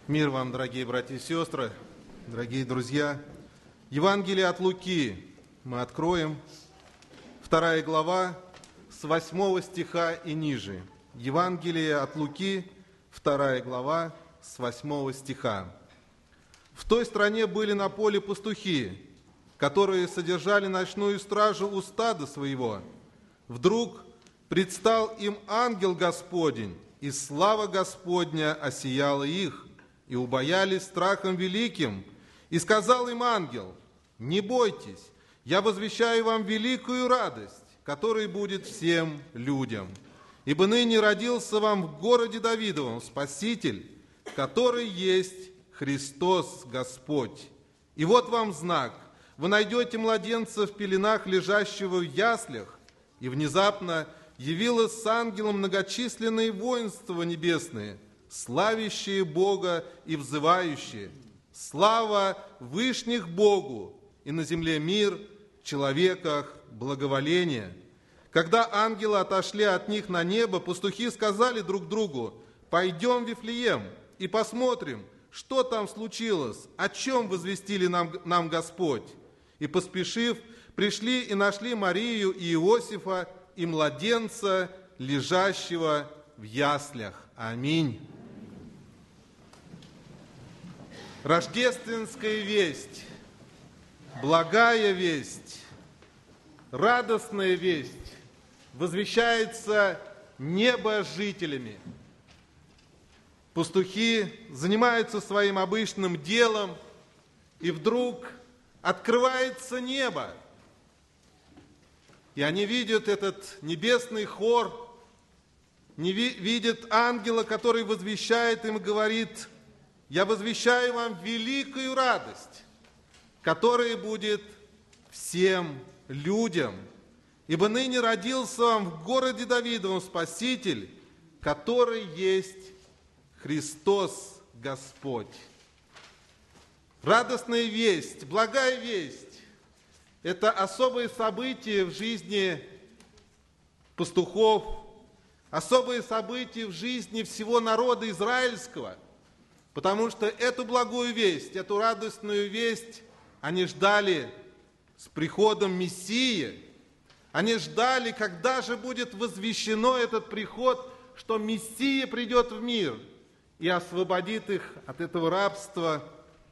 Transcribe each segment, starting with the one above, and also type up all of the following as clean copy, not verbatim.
Мир вам, дорогие братья и сестры, дорогие друзья. Евангелие от Луки мы откроем, 2 глава, с 8 стиха и ниже. Евангелие от Луки, 2 глава, с 8 стиха. В той стране были на поле пастухи, которые содержали ночную стражу у стада своего. Вдруг предстал им ангел Господень, и слава Господня осияла их, и убоялись страхом великим. И сказал им ангел: «Не бойтесь, я возвещаю вам великую радость, которая будет всем людям. Ибо ныне родился вам в городе Давидовом Спаситель, который есть Христос Господь. И вот вам знак: вы найдете младенца в пеленах, лежащего в яслях». И внезапно явилось с ангелом многочисленные воинства небесные, славящие Бога и взывающие: «Слава вышних Богу, и на земле мир, в человеках благоволение». Когда ангелы отошли от них на небо, пастухи сказали друг другу: «Пойдем в Вифлеем и посмотрим, что там случилось, о чем возвестили нам Господь». И, поспешив, пришли и нашли Марию и Иосифа и младенца, лежащего в яслях. Аминь. Рождественская весть, благая весть, радостная весть возвещается небожителями. Пастухи занимаются своим обычным делом, и вдруг открывается небо, и они видят этот небесный хор, видят ангела, который возвещает им и говорит: «Я возвещаю вам великую радость, которая будет всем людям. Ибо ныне родился вам в городе Давидовом Спаситель, который есть Христос Господь». Радостная весть, благая весть – это особые события в жизни пастухов, особые события в жизни всего народа израильского, потому что эту благую весть, эту радостную весть они ждали с приходом Мессии. Они ждали, когда же будет возвещено этот приход, что Мессия придет в мир и освободит их от этого рабства.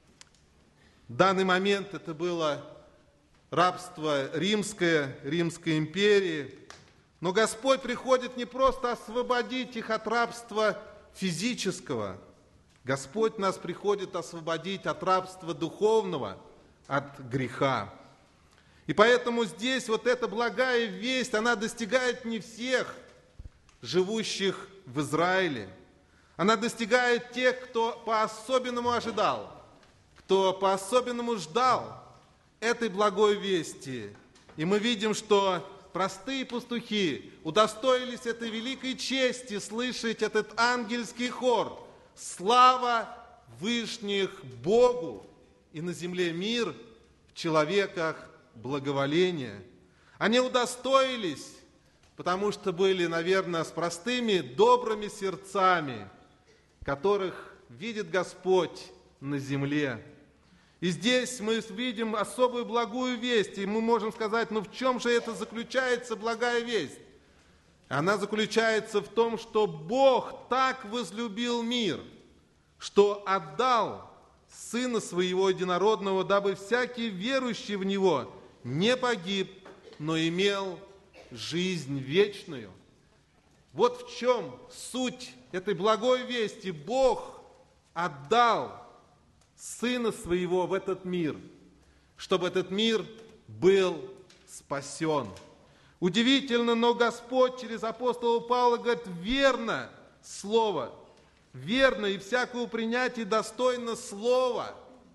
В данный момент это было рабство Римской империи. Но Господь приходит не просто освободить их от рабства физического. Господь нас приходит освободить от рабства духовного, от греха. И поэтому здесь вот эта благая весть, она достигает не всех живущих в Израиле. Она достигает тех, кто по-особенному ожидал, кто по-особенному ждал этой благой вести. И мы видим, что простые пастухи удостоились этой великой чести слышать этот ангельский хор: «Слава вышних Богу, и на земле мир, в человеках благоволение». Они удостоились, потому что были, наверное, с простыми, добрыми сердцами, которых видит Господь на земле. И здесь мы видим особую благую весть, и мы можем сказать: ну в чем же это заключается, благая весть? Она заключается в том, что Бог так возлюбил мир, что отдал Сына Своего Единородного, дабы всякий верующий в Него не погиб, но имел жизнь вечную. Вот в чем суть этой благой вести. Бог отдал Сына Своего в этот мир, чтобы этот мир был спасен. Удивительно, но Господь через апостола Павла говорит: верно слово, верно и всякого принятия достойно слова,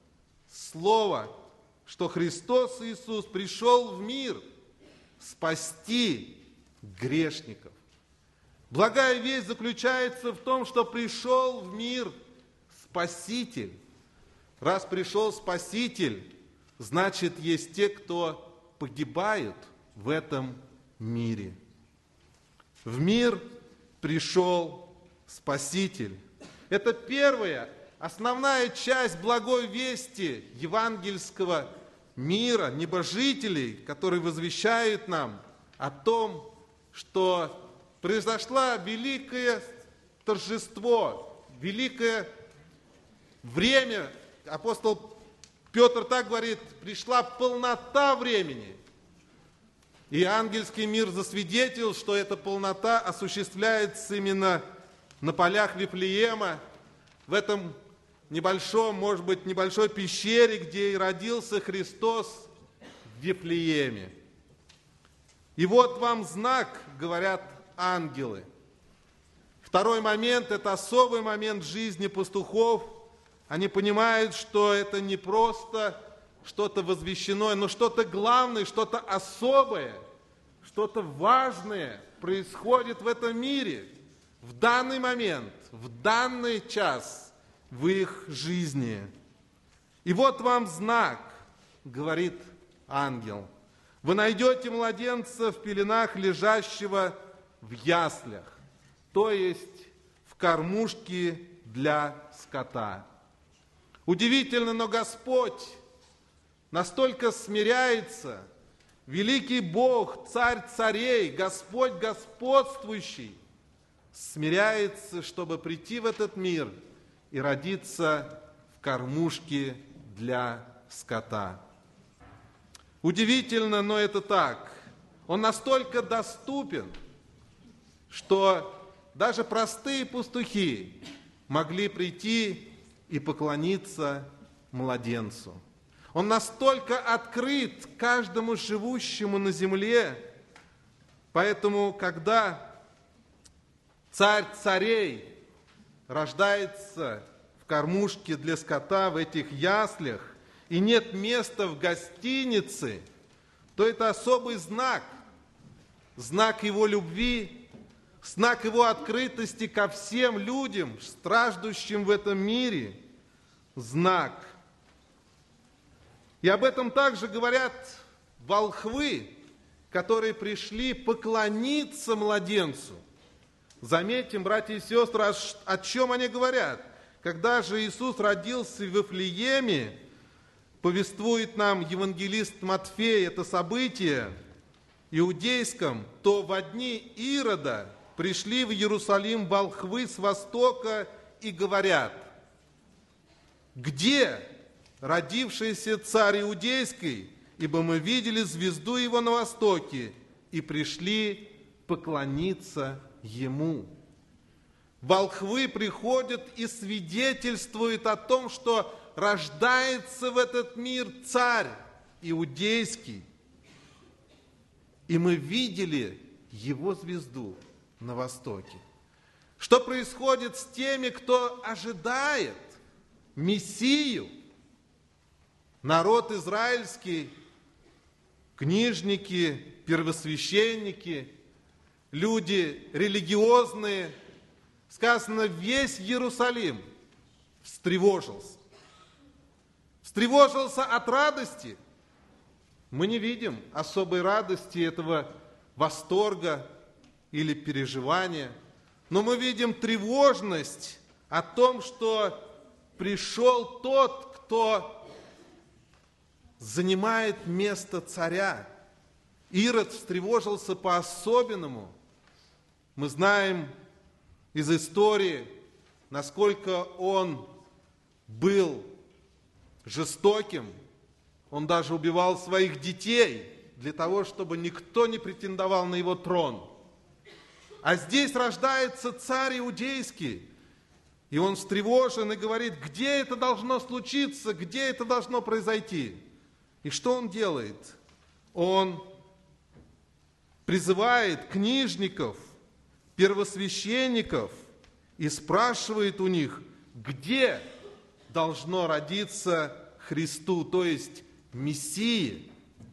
что Христос Иисус пришел в мир спасти грешников. Благая весть заключается в том, что пришел в мир Спаситель. Раз пришел Спаситель, значит, есть те, кто погибают в этом мире. В мир пришел Спаситель. Это первое основная часть благой вести евангельского мира, небожителей, которые возвещают нам о том, что произошло великое торжество, великое время. Апостол Петр так говорит: пришла полнота времени. И ангельский мир засвидетельствовал, что эта полнота осуществляется именно на полях Вифлеема, в этом небольшом, может быть, небольшой пещере, где и родился Христос в Вифлееме. И вот вам знак, говорят ангелы. Второй момент – это особый момент в жизни пастухов. Они понимают, что это не просто что-то возвещенное, но что-то главное, что-то особое, что-то важное происходит в этом мире в данный момент, в данный час в их жизни. И вот вам знак, говорит ангел. Вы найдете младенца в пеленах, лежащего в яслях, то есть в кормушке для скота. Удивительно, но Господь настолько смиряется, великий Бог, Царь царей, Господь господствующий, смиряется, чтобы прийти в этот мир и родиться в кормушке для скота. Удивительно, но это так. Он настолько доступен, что даже простые пастухи могли прийти и поклониться младенцу. Он настолько открыт каждому живущему на земле, поэтому, когда Царь царей рождается в кормушке для скота, в этих яслях, и нет места в гостинице, то это особый знак, знак его любви, знак его открытости ко всем людям, страждущим в этом мире, знак. И об этом также говорят волхвы, которые пришли поклониться младенцу. Заметим, братья и сестры, о чем они говорят. Когда же Иисус родился в Вифлееме, повествует нам евангелист Матфей это событие иудейском, то во дни Ирода пришли в Иерусалим волхвы с востока и говорят: где родившийся царь иудейский, ибо мы видели звезду его на востоке и пришли поклониться ему. Волхвы приходят и свидетельствуют о том, что рождается в этот мир царь иудейский. И мы видели его звезду на востоке. Что происходит с теми, кто ожидает Мессию? Народ израильский, книжники, первосвященники, люди религиозные, сказано, весь Иерусалим встревожился. Встревожился от радости. Мы не видим особой радости, этого восторга или переживания, но мы видим тревожность о том, что пришел тот, кто занимает место царя. Ирод встревожился по-особенному. Мы знаем из истории, насколько он был жестоким. Он даже убивал своих детей для того, чтобы никто не претендовал на его трон. А здесь рождается царь иудейский, и он встревожен и говорит: где это должно случиться, где это должно произойти? И что он делает? Он призывает книжников, первосвященников и спрашивает у них, где должно родиться Христу, то есть Мессии.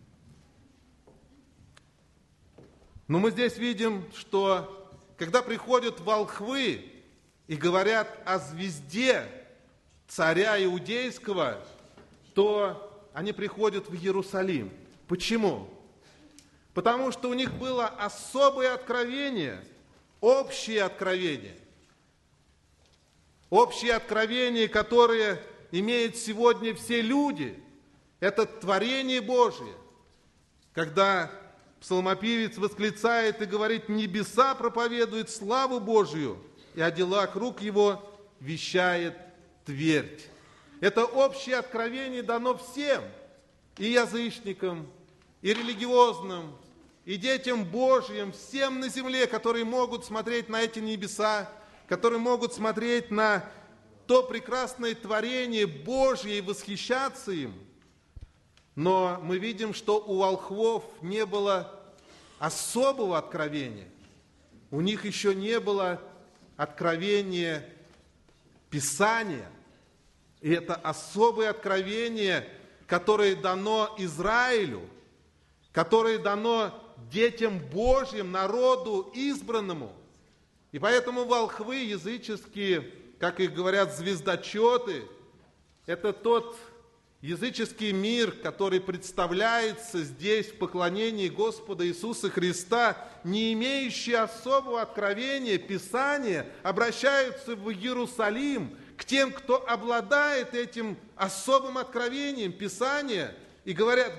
Но мы здесь видим, что когда приходят волхвы и говорят о звезде царя иудейского, то они приходят в Иерусалим. Почему? Потому что у них было особое откровение, общее откровение. Общие откровения, которые имеют сегодня все люди, это творение Божие. Когда псалмопевец восклицает и говорит: «Небеса проповедуют славу Божию, и о делах рук его вещает твердь». Это общее откровение дано всем, и язычникам, и религиозным, и детям Божьим, всем на земле, которые могут смотреть на эти небеса, которые могут смотреть на то прекрасное творение Божье и восхищаться им. Но мы видим, что у волхвов не было особого откровения. У них еще не было откровения Писания. И это особое откровение, которое дано Израилю, которое дано детям Божьим, народу избранному. И поэтому волхвы языческие, как их говорят, звездочеты, это тот языческий мир, который представляется здесь в поклонении Господа Иисуса Христа, не имеющий особого откровения, Писания, обращаются в Иерусалим к тем, кто обладает этим особым откровением Писания, и говорят: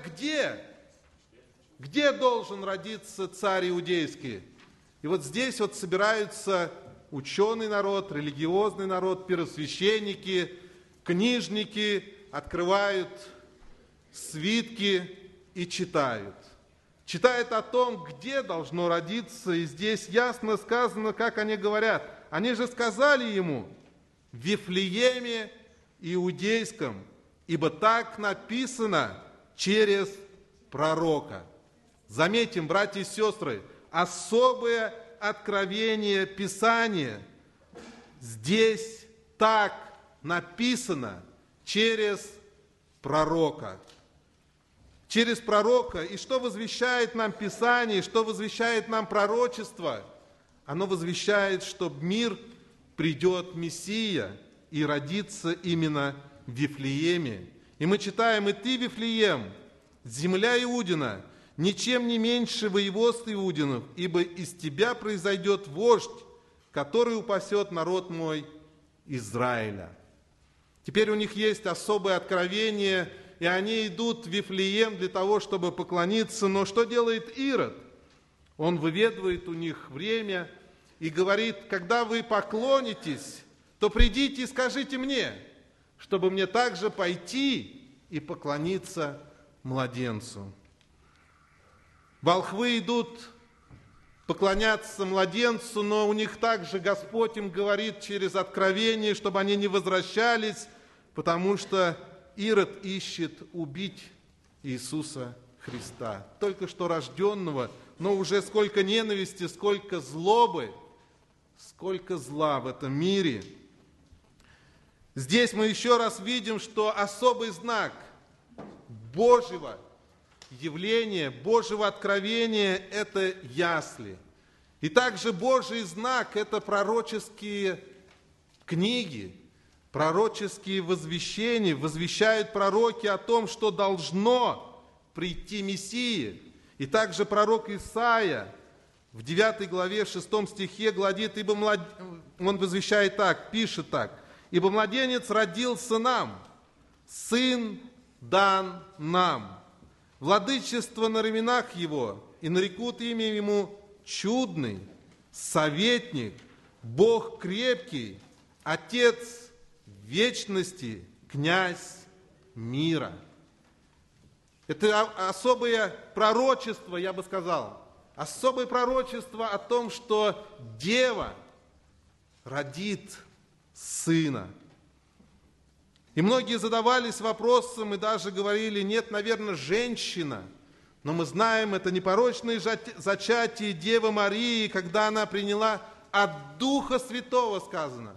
где должен родиться царь иудейский? И вот здесь вот собираются ученый народ, религиозный народ, первосвященники, книжники, открывают свитки и читают. Читают о том, где должно родиться, и здесь ясно сказано, как они говорят. Они же сказали ему: в Вифлееме Иудейском, ибо так написано через пророка. Заметим, братья и сестры, особое откровение Писания. Здесь так написано через пророка. Через пророка. И что возвещает нам Писание, что возвещает нам пророчество? Оно возвещает, что в мир придет Мессия и родится именно в Вифлееме. И мы читаем: «И ты, Вифлеем, земля Иудина, ничем не меньше воеводств Иудинов, ибо из тебя произойдет вождь, который упасет народ мой Израиля». Теперь у них есть особое откровение, и они идут в Вифлеем для того, чтобы поклониться. Но что делает Ирод? Он выведывает у них время и говорит: когда вы поклонитесь, то придите и скажите мне, чтобы мне также пойти и поклониться младенцу. Волхвы идут поклоняться младенцу, но у них также Господь им говорит через откровение, чтобы они не возвращались, потому что Ирод ищет убить Иисуса Христа, только что рожденного, но уже сколько ненависти, сколько злобы, сколько зла в этом мире. Здесь мы еще раз видим, что особый знак Божьего явления, Божьего откровения – это ясли. И также Божий знак – это пророческие книги, пророческие возвещения. Возвещают пророки о том, что должно прийти Мессия. И также пророк Исаия в 9 главе, 6 стихе говорит: он возвещает так, пишет так: «Ибо младенец родился нам, сын дан нам. Владычество на раменах его, и нарекут имя ему Чудный, Советник, Бог крепкий, Отец вечности, Князь мира». Это особое пророчество, я бы сказал, особое пророчество о том, что Дева родит Сына. И многие задавались вопросом и даже говорили: нет, наверное, женщина. Но мы знаем, это непорочное зачатие Девы Марии, когда она приняла от Духа Святого, сказано.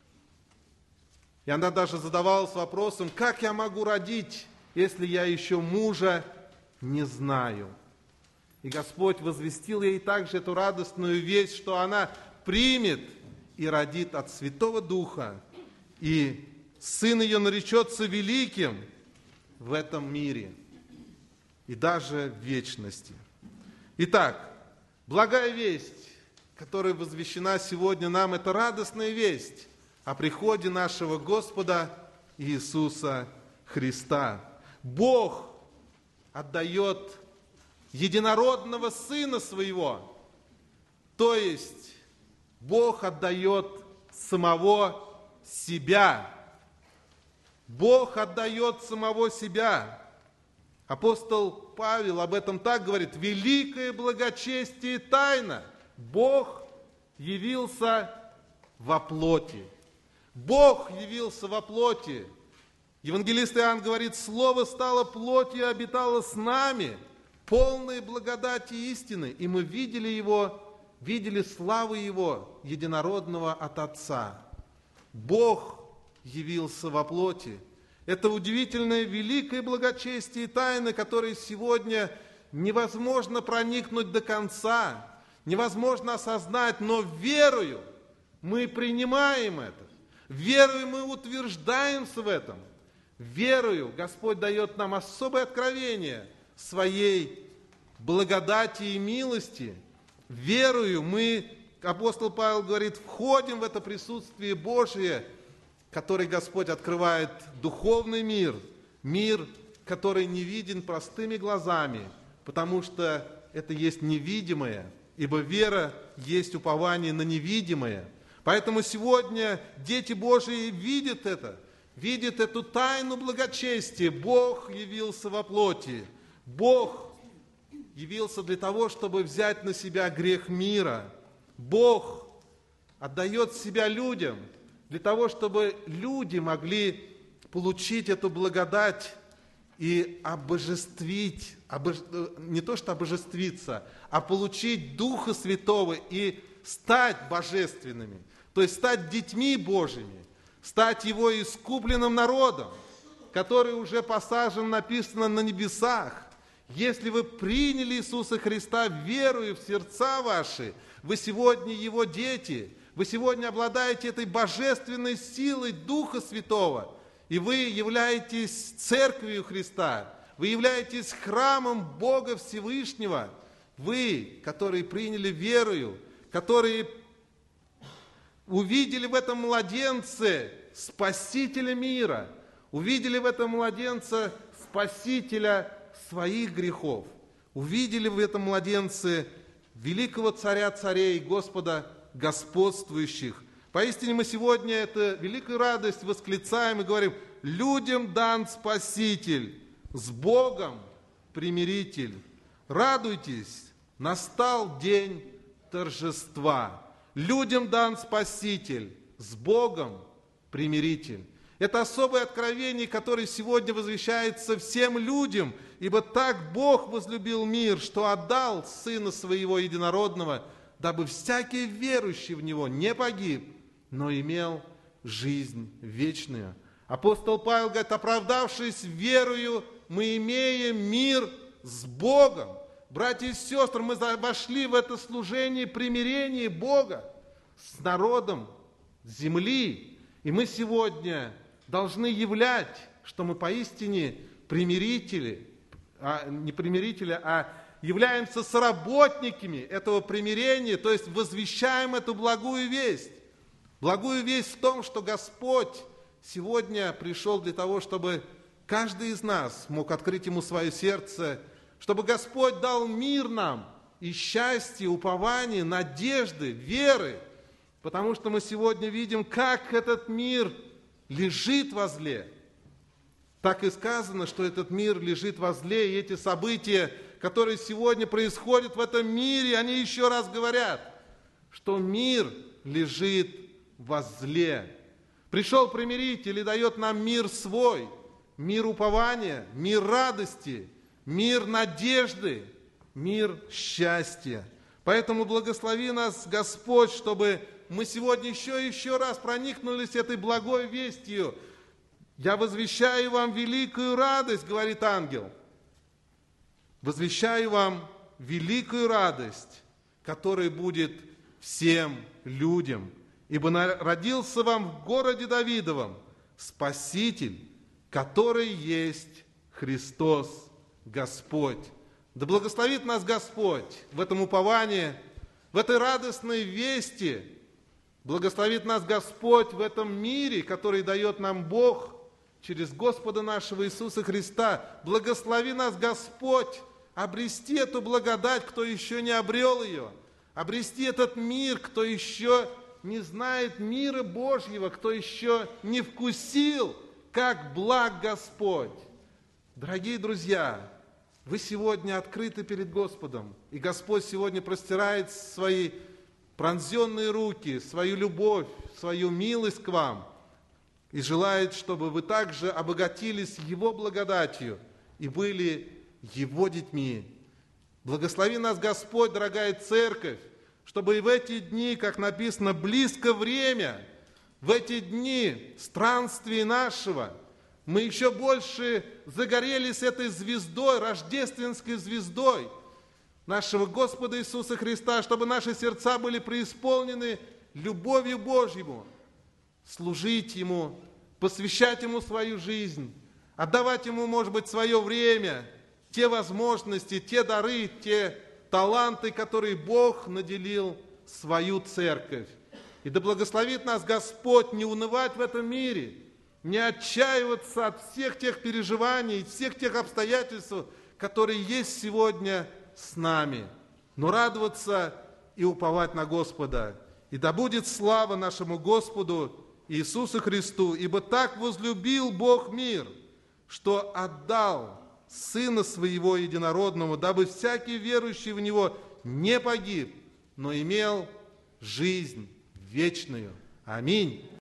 И она даже задавалась вопросом: как я могу родить, если я еще мужа не знаю? И Господь возвестил ей также эту радостную весть, что она примет и родит от Святого Духа, и сын ее наречется великим в этом мире и даже в вечности. Итак, благая весть, которая возвещена сегодня нам, это радостная весть о приходе нашего Господа Иисуса Христа. Бог отдает единородного Сына Своего, то есть Бог отдает самого себя. Бог отдает самого себя. Апостол Павел об этом так говорит: великое благочестие и тайна. Бог явился во плоти. Бог явился во плоти. Евангелист Иоанн говорит: Слово стало плотью и обитало с нами, полной благодати и истины. И мы видели Его, видели славу Его, единородного от Отца. Бог явился во плоти. Это удивительное, великое благочестие и тайны, которые сегодня невозможно проникнуть до конца, невозможно осознать, но верою мы принимаем это. Верою мы утверждаемся в этом. Верою Господь дает нам особое откровение своей благодати и милости. Верою мы, апостол Павел говорит, входим в это присутствие Божие, который Господь открывает духовный мир, мир, который не виден простыми глазами, потому что это есть невидимое, ибо вера есть упование на невидимое. Поэтому сегодня дети Божии видят это, видят эту тайну благочестия. Бог явился во плоти. Бог явился для того, чтобы взять на себя грех мира. Бог отдает себя людям для того, чтобы люди могли получить эту благодать и обожествить, не то что обожествиться, а получить Духа Святого и стать божественными, то есть стать детьми Божьими, стать Его искупленным народом, который уже посажен, написано, на небесах. Если вы приняли Иисуса Христа верою в сердца ваши, вы сегодня Его дети, вы сегодня обладаете этой божественной силой Духа Святого, и вы являетесь церковью Христа, вы являетесь храмом Бога Всевышнего. Вы, которые приняли верою, которые увидели в этом младенце Спасителя мира, увидели в этом младенце Спасителя своих грехов, увидели в этом младенце великого Царя царей, Господа господствующих. Поистине мы сегодня эту великую радость восклицаем и говорим: людям дан Спаситель, с Богом примиритель. Радуйтесь, настал день торжества. Людям дан Спаситель, с Богом примиритель. Это особое откровение, которое сегодня возвещается всем людям, ибо так Бог возлюбил мир, что отдал Сына Своего Единородного, дабы всякий верующий в Него не погиб, но имел жизнь вечную. Апостол Павел говорит: оправдавшись верою, мы имеем мир с Богом. Братья и сестры, мы вошли в это служение примирения Бога с народом земли. И мы сегодня должны являть, что мы поистине примирители, не примирители, а являемся соработниками этого примирения, то есть возвещаем эту благую весть. Благую весть в том, что Господь сегодня пришел для того, чтобы каждый из нас мог открыть Ему свое сердце, чтобы Господь дал мир нам и счастье, упование, надежды, веры, потому что мы сегодня видим, как этот мир лежит возле. Так и сказано, что этот мир лежит возле, и эти события, которые сегодня происходят в этом мире, они еще раз говорят, что мир лежит возле. Пришел примиритель и дает нам мир свой, мир упования, мир радости, мир надежды, мир счастья. Поэтому благослови нас, Господь, чтобы мы сегодня еще раз проникнулись этой благой вестью. Я возвещаю вам великую радость, говорит ангел. Возвещаю вам великую радость, которая будет всем людям. Ибо родился вам в городе Давидовом Спаситель, который есть Христос Господь. Да благословит нас Господь в этом уповании, в этой радостной вести, Благословит нас Господь в этом мире, который дает нам Бог через Господа нашего Иисуса Христа. Благослови нас Господь обрести эту благодать, кто еще не обрел ее. Обрести этот мир, кто еще не знает мира Божьего, кто еще не вкусил, как благ Господь. Дорогие друзья, вы сегодня открыты перед Господом, и Господь сегодня простирает свои пронзенные руки, свою любовь, свою милость к вам и желает, чтобы вы также обогатились Его благодатью и были Его детьми. Благослови нас, Господь, дорогая церковь, чтобы и в эти дни, как написано, близко время, в эти дни странствия нашего, мы еще больше загорелись этой звездой, рождественской звездой нашего Господа Иисуса Христа, чтобы наши сердца были преисполнены любовью Божьему, служить Ему, посвящать Ему свою жизнь, отдавать Ему, может быть, свое время, те возможности, те дары, те таланты, которые Бог наделил свою церковь. И да благословит нас Господь не унывать в этом мире, не отчаиваться от всех тех переживаний, всех тех обстоятельств, которые есть сегодня с нами, но радоваться и уповать на Господа. И да будет слава нашему Господу Иисусу Христу, ибо так возлюбил Бог мир, что отдал Сына Своего Единородного, дабы всякий верующий в Него не погиб, но имел жизнь вечную. Аминь.